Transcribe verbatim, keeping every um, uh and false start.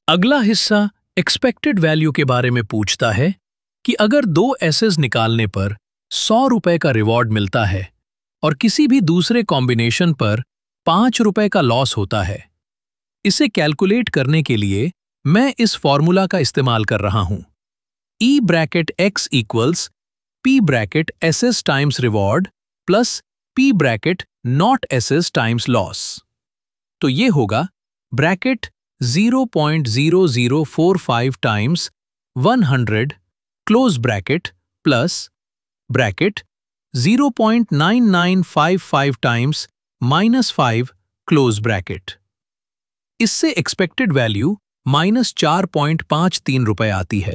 अगला हिस्सा expected value के बारे में पूछता है कि अगर दो एसेस निकालने पर सौ रुपए का रिवॉर्ड मिलता है और किसी भी दूसरे कॉम्बिनेशन पर पाँच रुपए का लॉस होता है। इसे कैलकुलेट करने के लिए मैं इस फॉर्मूला का इस्तेमाल कर रहा हूं। E bracket x equals P bracket assess times reward plus P bracket not assess times loss. तो ये होगा bracket zero point zero zero four five times one hundred close bracket plus bracket zero point nine nine five five times minus five close bracket. इससे expected value minus चार point पाँच तीन रुपए आती है।